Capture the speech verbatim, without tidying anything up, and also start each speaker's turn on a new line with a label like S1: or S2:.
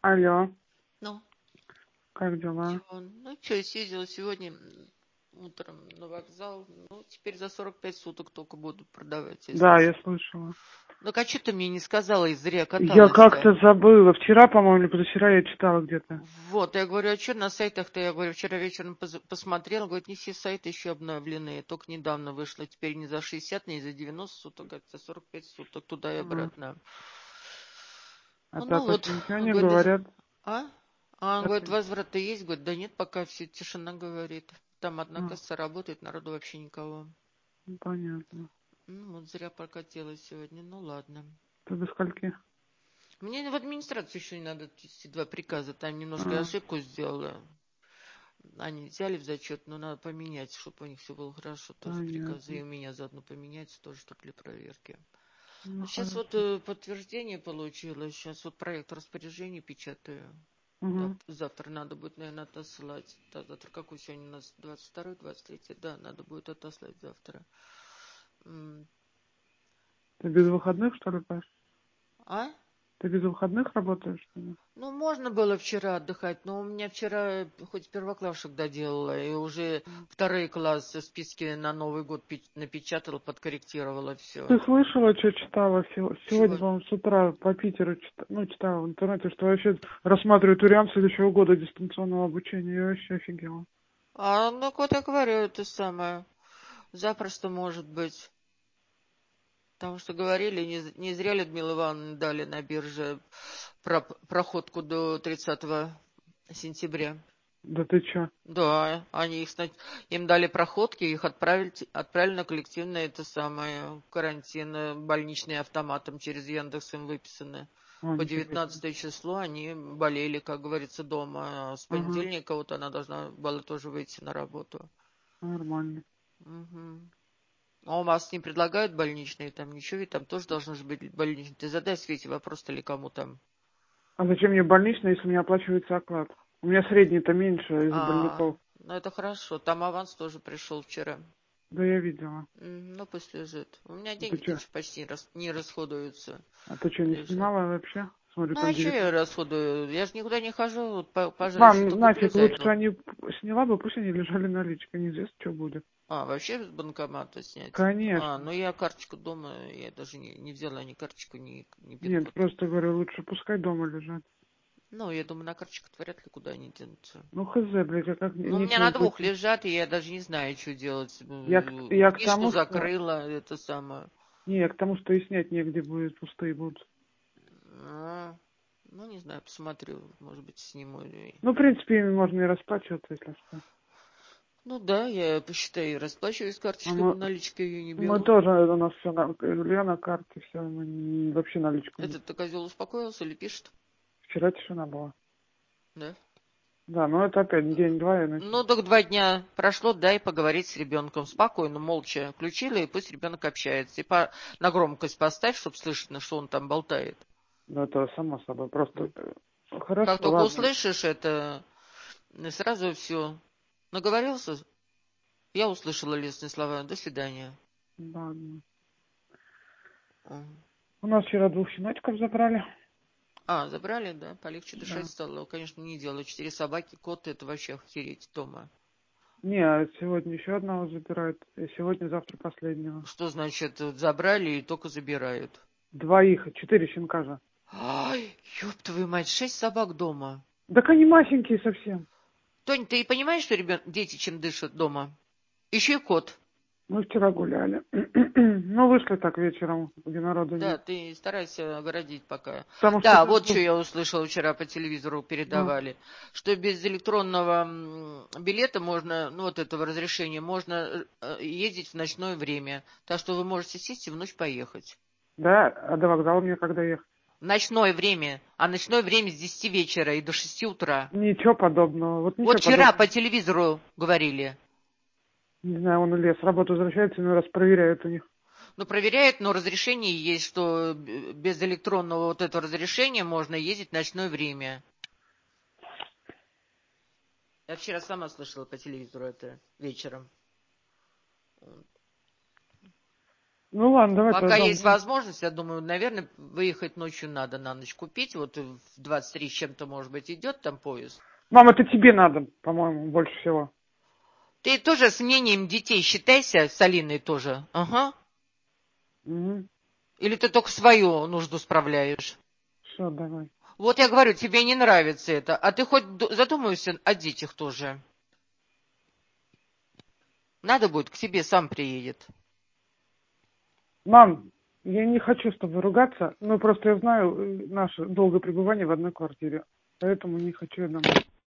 S1: Алло,
S2: Ну,
S1: как дела?
S2: чего? Ну, что, я съездила сегодня утром на вокзал. Ну, теперь за сорок пять суток только будут продавать, если
S1: Да, я
S2: что.
S1: слышала.
S2: Ну, а что ты мне не сказала, и зря
S1: Я
S2: каталась-то?
S1: как-то забыла. Вчера, по-моему, или позавчера я читала где-то.
S2: Вот, я говорю, а что на сайтах-то? Я говорю, вчера вечером поз- посмотрела, говорит, не все сайты еще обновлены, только недавно вышло. Теперь не за шестьдесят, не за девяносто суток, говорит, за сорок пять суток туда и
S1: А,
S2: обратно.
S1: а
S2: Ну
S1: так уж
S2: вот,
S1: ничего не
S2: говорит,
S1: говорят.
S2: а? А он
S1: Так,
S2: говорит, возврат-то есть? Говорит, да нет, пока все тишина, говорит. Там одна
S1: а,
S2: касса работает, народу вообще никого.
S1: ну, понятно.
S2: Ну, вот зря прокатилась сегодня. Ну, ладно.
S1: Ты до скольки?
S2: Мне в администрацию еще не надо эти два приказа. Там немножко я
S1: А,
S2: ошибку сделала. Они взяли в зачет, но надо поменять, чтобы у них все было хорошо. Тоже приказы. И
S1: понятно.
S2: у меня заодно поменять, тоже, чтобы для проверки.
S1: Ну,
S2: Сейчас вот
S1: хорошо.
S2: э, подтверждение получилось. Сейчас вот проект распоряжений печатаю.
S1: Угу.
S2: Зав- Завтра надо будет, наверное, отослать. Да, завтра какой сегодня у нас? двадцать второй, двадцать третий. Да, надо будет отослать завтра. М,
S1: Ты без выходных, что ли, Паш?
S2: А?
S1: Ты без выходных работаешь, что ли?
S2: Ну, можно было вчера отдыхать, но у меня вчера хоть первоклашек доделала, и уже вторые классы списки на Новый год печ- напечатала, подкорректировала все.
S1: Ты слышала, что читала сего- сегодня,
S2: Чего?
S1: по-моему, с утра по Питеру, чита- ну, читала в интернете, что вообще рассматривают вариант следующего года дистанционного обучения. Я вообще офигела.
S2: А, ну, вот я говорю, это самое. Запросто может быть. Потому что говорили, не, з- не зря Людмила Ивановна дали на бирже про, проходку до тридцатого сентября.
S1: Да ты чё?
S2: Да, они их, сна- им дали проходки, их отправили, отправили на коллективное это самое карантин, э, больничные автоматом через Яндекс им выписаны.
S1: А,
S2: По
S1: нифига себе.
S2: девятнадцатое число они болели, как говорится, дома. А с
S1: Ага,
S2: понедельника вот она должна была тоже выйти на работу.
S1: нормально.
S2: Мгм. А у вас не предлагают больничные там ничего, ведь там тоже должны же быть больничные. Ты задай Свете вопрос-то или кому там.
S1: А зачем мне больничный, если мне оплачивается оклад? У меня средний-то меньше из-за
S2: А,
S1: больников.
S2: ну это хорошо. Там аванс тоже пришел вчера.
S1: Да я видела.
S2: М, Ну, пусть лежит. У меня
S1: А ты
S2: деньги-то
S1: чё?
S2: еще почти не, рас- не расходуются.
S1: А ты что, не
S2: Лежат.
S1: снимала вообще? Смотрю,
S2: Ну, а
S1: там
S2: что я
S1: девятнадцать.
S2: расходую? Я же никуда не хожу. Вот по- пожрать-то
S1: Мам,
S2: куплю,
S1: нафиг, лучше
S2: зайду.
S1: они сняла бы, пусть они лежали наличкой, неизвестно, что будет.
S2: А, вообще с банкомата снять? А,
S1: Конечно.
S2: ну я карточку дома, я даже не, не взяла ни карточку, ни, ни
S1: Нет,
S2: пин-код.
S1: просто говорю, лучше пускай дома лежат.
S2: Ну, я думаю, на карточку вряд ли куда они денутся.
S1: Ну, хз, блядь, а как не-
S2: Ну, у меня
S1: нечего
S2: на двух
S1: платить?
S2: лежат, и я даже не знаю, что делать.
S1: Я, к-
S2: М,
S1: я к
S2: Книжку
S1: тому, что...
S2: закрыла, это самое.
S1: Не, я к тому, что и снять негде будет, пустые будут.
S2: А, ну, не знаю, посмотрю, может быть, сниму. или-
S1: Ну, в принципе, ими можно и расплачиваться, если что.
S2: Ну да, я посчитаю, расплачиваюсь
S1: А
S2: карточкой,
S1: мы,
S2: наличкой ее не
S1: мы
S2: беру.
S1: тоже, у нас все на, Илья на карте, все, мы не- вообще наличку не...
S2: Этот-то козел успокоился или пишет?
S1: Вчера тишина была.
S2: Да.
S1: Да, но это опять день-два и
S2: Ну,
S1: начнется.
S2: только два дня прошло, дай поговорить с ребенком. Спокойно, молча включила, и пусть ребенок общается. И по... на громкость поставь, чтобы слышно, что он там болтает.
S1: Ну, это само собой, просто... э, Хорошо,
S2: Как только
S1: ладно,
S2: услышишь это, сразу все. Наговорился, я услышала лестные слова. До свидания.
S1: ладно.
S2: М.
S1: У нас вчера двух щеночков забрали.
S2: А, забрали, да? Полегче дышать
S1: Да.
S2: стало. Конечно, не дело. Четыре собаки, кот, это вообще охереть дома.
S1: Не, а сегодня еще одного забирают. И сегодня-завтра последнего.
S2: Что значит, вот забрали и только забирают?
S1: Двоих, четыре щенка же.
S2: Ай, ёб твою мать, шесть собак дома.
S1: Так они масенькие совсем.
S2: Тонь, ты понимаешь, что ребят, дети чем дышат дома? Еще и кот.
S1: Мы вчера гуляли. Ну, вышли так вечером, где народу
S2: Да,
S1: нет.
S2: ты старайся огородить пока.
S1: Потому что...
S2: Да,
S1: как
S2: вот что
S1: бы,
S2: я услышала вчера по телевизору,
S1: ну,
S2: передавали, что без электронного м, билета можно, ну вот этого разрешения, можно э, ездить в ночное время. Так что вы можете сесть и в ночь поехать.
S1: да, а до вокзала мне когда ехать?
S2: В ночное время, а ночное время с десяти вечера и до шести утра.
S1: Ничего подобного. Вот
S2: Вот
S1: ничего
S2: вчера по
S1: подобного.
S2: телевизору говорили.
S1: Не знаю, он или с работы возвращается, иной раз проверяют у них.
S2: Ну, проверяют, но разрешение есть, что без электронного вот этого разрешения можно ездить в ночное время. Я вчера сама слышала по телевизору это вечером.
S1: Ну ладно, давай
S2: Пока
S1: тогда.
S2: есть возможность, я думаю, наверное, выехать ночью надо на ночь купить. Вот в двадцать три с чем-то, может быть, идет там поезд.
S1: Мам, это тебе надо, по-моему, больше всего.
S2: Ты тоже с мнением детей считайся, с Алиной тоже. Ага.
S1: Угу.
S2: Или ты только свою нужду справляешь?
S1: Все, давай.
S2: Вот я говорю, тебе не нравится это. А ты хоть задумаешься о детях тоже? Надо будет, к тебе сам приедет.
S1: Мам, я не хочу с тобой ругаться, но просто я знаю э, наше долгое пребывание в одной квартире, поэтому не хочу я домой.